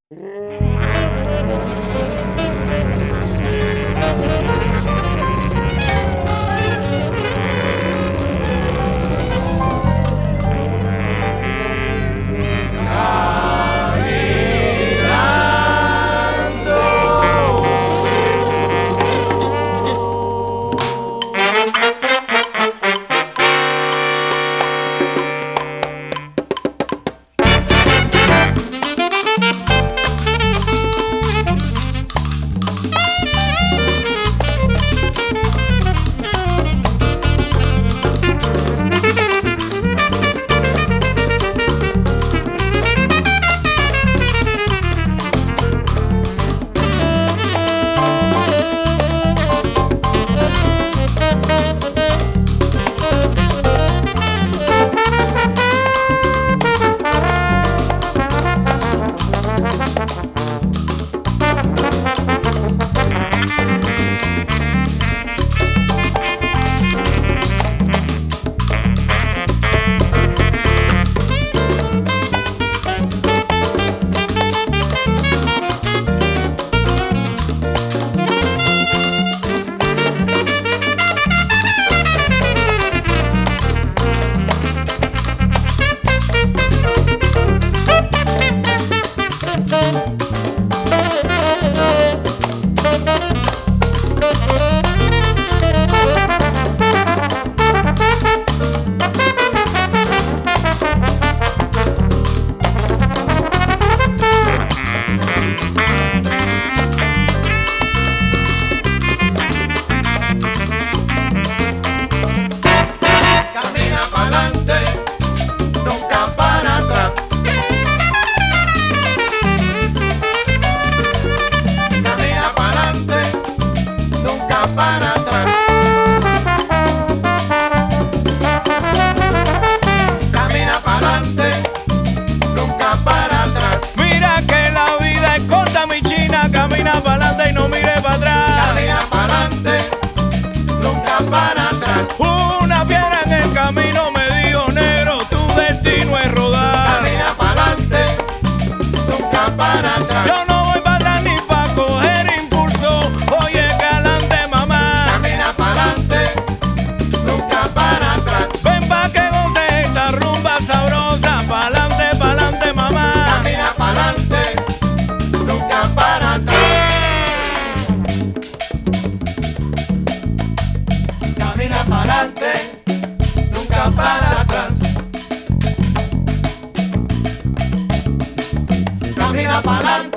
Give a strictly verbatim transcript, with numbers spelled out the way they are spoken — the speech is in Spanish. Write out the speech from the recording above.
para atrás. Camina para adelante, nunca para atrás. Mira que la vida es corta, mi china. Camina para adelante y no mire para atrás. Camina para adelante, nunca para atrás. Una piedra en el camino me dijo, negro, tu destino es rodar. Camina para adelante, nunca para atrás. Yo no voy para atrás ni para coger impulso. Oye, galante, mamá. Camina para adelante, nunca para atrás. Ven pa' que goce esta rumba sabrosa. Pa'lante, pa'lante, mamá. Camina para adelante, nunca para atrás. Camina para adelante, nunca para atrás. Camina para adelante.